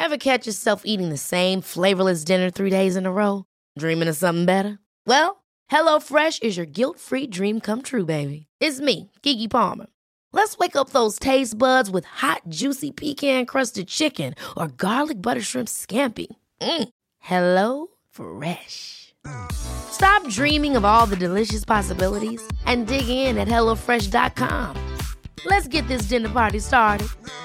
Ever catch yourself eating the same flavorless dinner 3 days in a row? Dreaming of something better? Well, HelloFresh is your guilt-free dream come true, baby. It's me, Keke Palmer. Let's wake up those taste buds with hot, juicy pecan-crusted chicken or garlic butter shrimp scampi. Hello Fresh. Stop dreaming of all the delicious possibilities and dig in at HelloFresh.com. Let's get this dinner party started.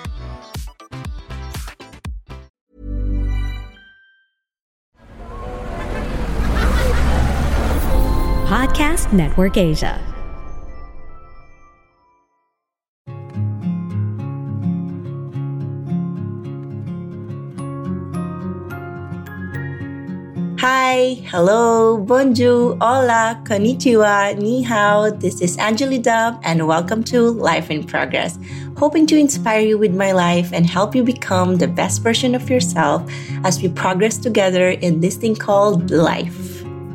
Podcast Network Asia. Hi, hello, bonjour, hola, konnichiwa, ni hao. This is Anjali Dub and welcome to Life in Progress. Hoping to inspire you with my life and help you become the best version of yourself as we progress together in this thing called life.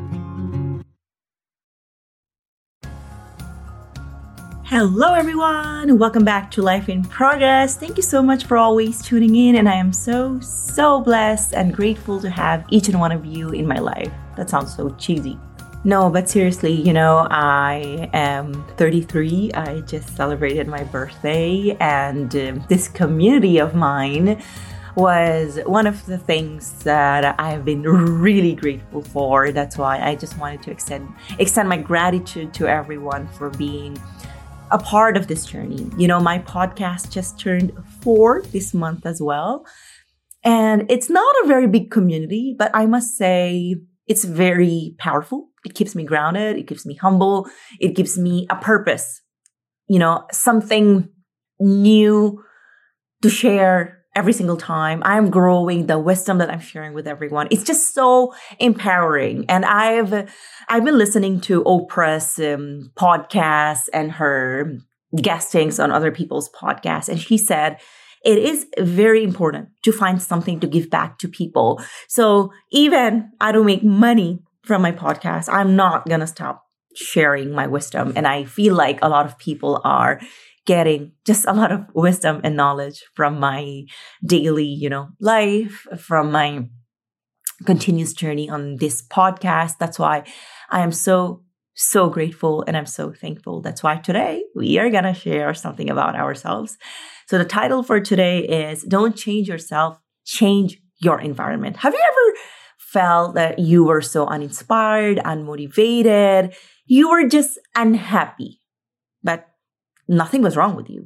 Hello everyone, welcome back to Life in Progress. Thank you so much for always tuning in, and I am so blessed and grateful to have each and one of you in my life. That sounds so cheesy. No, but seriously, I am 33. I just celebrated my birthday, and this community of mine was one of the things that I've been really grateful for. That's why I just wanted to extend my gratitude to everyone for being a part of this journey. My podcast just turned 4 this month as well. And it's not a very big community, but I must say it's very powerful. It keeps me grounded. It keeps me humble. It gives me a purpose, something new to share every single time. I'm growing the wisdom that I'm sharing with everyone. It's just so empowering. And I've been listening to Oprah's podcasts and her guestings on other people's podcasts. And she said, it is very important to find something to give back to people. So even I don't make money from my podcast, I'm not going to stop sharing my wisdom. And I feel like a lot of people are getting just a lot of wisdom and knowledge from my daily, life, from my continuous journey on this podcast. That's why I am so grateful and I'm so thankful. That's why today we are going to share something about ourselves. So the title for today is Don't Change Yourself, Change Your Environment. Have you ever felt that you were so uninspired, unmotivated, you were just unhappy, but nothing was wrong with you?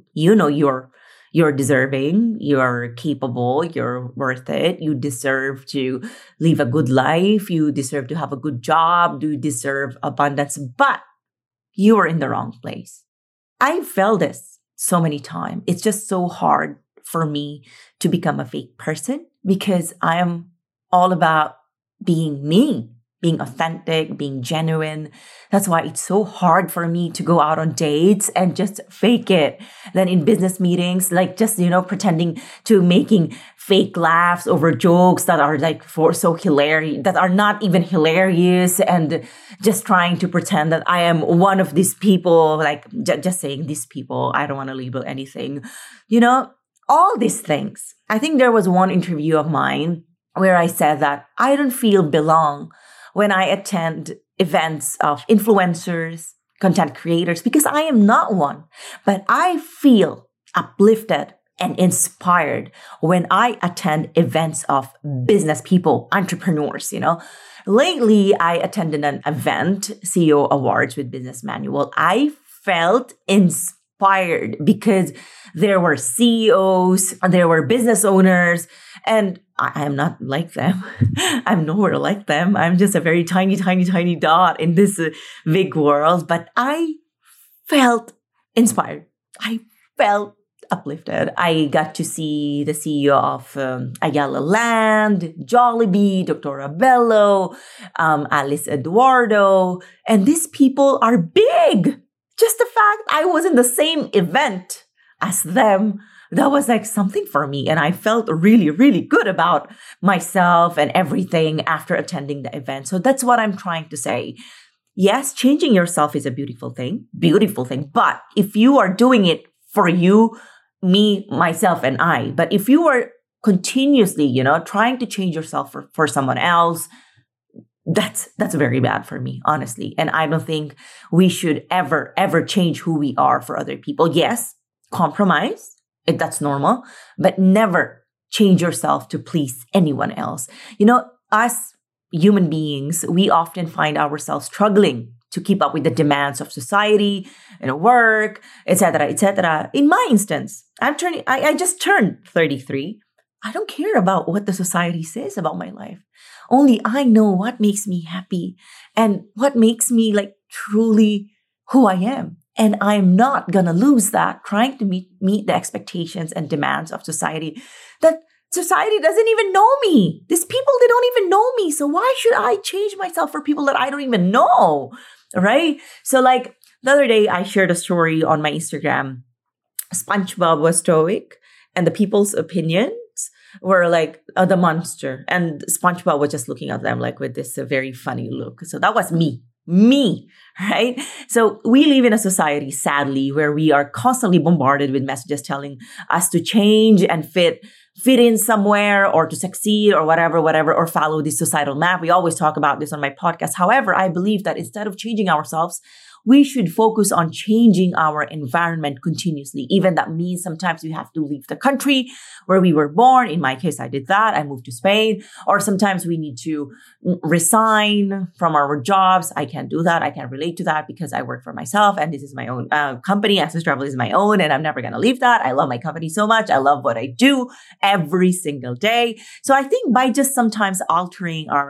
You're deserving, you're capable, you're worth it. You deserve to live a good life. You deserve to have a good job. You deserve abundance, but you were in the wrong place. I felt this so many times. It's just so hard for me to become a fake person because I am all about being me, being authentic, being genuine. That's why it's so hard for me to go out on dates and just fake it. Then in business meetings, pretending to making fake laughs over jokes that are so hilarious, that are not even hilarious, and just trying to pretend that I am one of these people, just saying these people, I don't want to label anything, all these things. I think there was one interview of mine where I said that I don't feel belong when I attend events of influencers, content creators, because I am not one. But I feel uplifted and inspired when I attend events of business people, entrepreneurs, Lately, I attended an event, CEO Awards with Business Manual. I felt inspired because there were CEOs, there were business owners, and I am not like them. I'm nowhere like them. I'm just a very tiny dot in this big world. But I felt inspired. I felt uplifted. I got to see the CEO of Ayala Land, Jollibee, Dr. Abello, Alice Eduardo. And these people are big. Just the fact I was in the same event as them, that was something for me. And I felt really, really good about myself and everything after attending the event. So that's what I'm trying to say. Yes, changing yourself is a beautiful thing. But if you are doing it for you, me, myself, and I, but if you are continuously, trying to change yourself for someone else, that's very bad for me, honestly. And I don't think we should ever change who we are for other people. Yes, compromise, that's normal, but never change yourself to please anyone else. Us human beings, we often find ourselves struggling to keep up with the demands of society, work, etc., etc. In my instance, I just turned 33. I don't care about what the society says about my life. Only I know what makes me happy and what makes me truly who I am. And I'm not gonna lose that trying to meet the expectations and demands of society. That society doesn't even know me. These people, they don't even know me. So why should I change myself for people that I don't even know? Right? So the other day, I shared a story on my Instagram. SpongeBob was stoic and the people's opinions were the monster. And SpongeBob was just looking at them with this very funny look. So that was me, right? So we live in a society, sadly, where we are constantly bombarded with messages telling us to change and fit in somewhere or to succeed or whatever, or follow this societal map. We always talk about this on my podcast. However, I believe that instead of changing ourselves, we should focus on changing our environment continuously. Even that means sometimes we have to leave the country where we were born. In my case, I did that. I moved to Spain. Or sometimes we need to resign from our jobs. I can't do that. I can't relate to that because I work for myself and this is my own company. Access Travel is my own and I'm never going to leave that. I love my company so much. I love what I do every single day. So I think by just sometimes altering our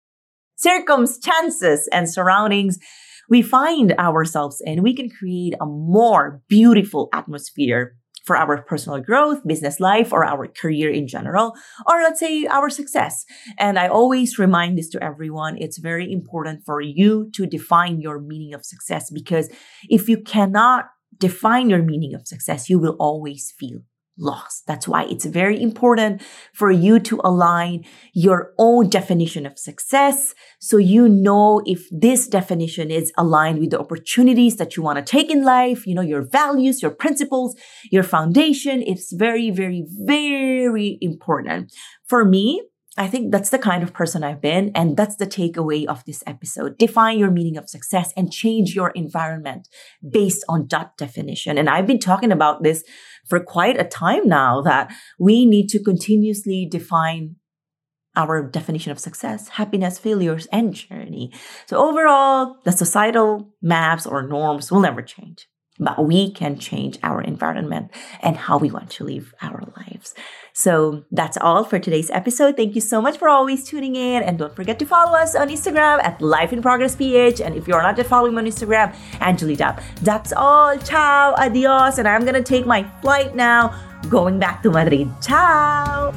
circumstances and surroundings, we find ourselves and we can create a more beautiful atmosphere for our personal growth, business life, or our career in general, or let's say our success. And I always remind this to everyone. It's very important for you to define your meaning of success, because if you cannot define your meaning of success, you will always feel lost. That's why it's very important for you to align your own definition of success so you know if this definition is aligned with the opportunities that you want to take in life, your values, your principles, your foundation. It's very, very, very important. For me, I think that's the kind of person I've been, and that's the takeaway of this episode. Define your meaning of success and change your environment based on that definition. And I've been talking about this for quite a time now, that we need to continuously define our definition of success, happiness, failures, and journey. So overall, the societal maps or norms will never change, but we can change our environment and how we want to live our lives. So that's all for today's episode. Thank you so much for always tuning in. And don't forget to follow us on Instagram at Life in Progress PH. And if you're not yet following me on Instagram, Angeli Dab. That's all. Ciao. Adios. And I'm going to take my flight now, going back to Madrid. Ciao.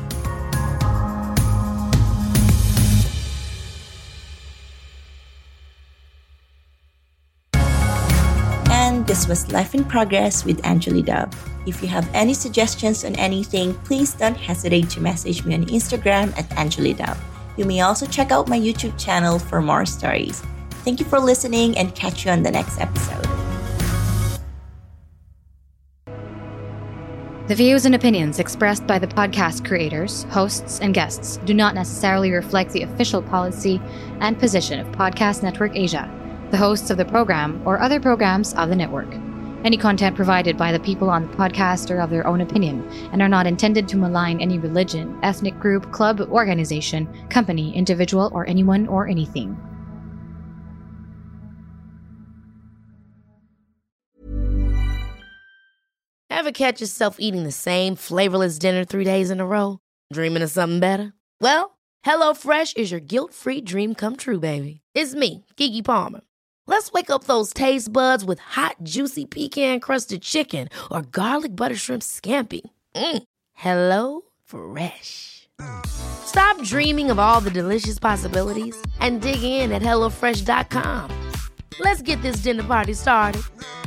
And this was Life in Progress with Angeli Dab. If you have any suggestions on anything, please don't hesitate to message me on Instagram at Angeli Dab. You may also check out my YouTube channel for more stories. Thank you for listening and catch you on the next episode. The views and opinions expressed by the podcast creators, hosts, and guests do not necessarily reflect the official policy and position of Podcast Network Asia, the hosts of the program, or other programs of the network. Any content provided by the people on the podcast are of their own opinion and are not intended to malign any religion, ethnic group, club, organization, company, individual, or anyone or anything. Ever catch yourself eating the same flavorless dinner 3 days in a row? Dreaming of something better? Well, HelloFresh is your guilt-free dream come true, baby. It's me, Keke Palmer. Let's wake up those taste buds with hot, juicy pecan-crusted chicken or garlic butter shrimp scampi. Hello Fresh. Stop dreaming of all the delicious possibilities and dig in at HelloFresh.com. Let's get this dinner party started.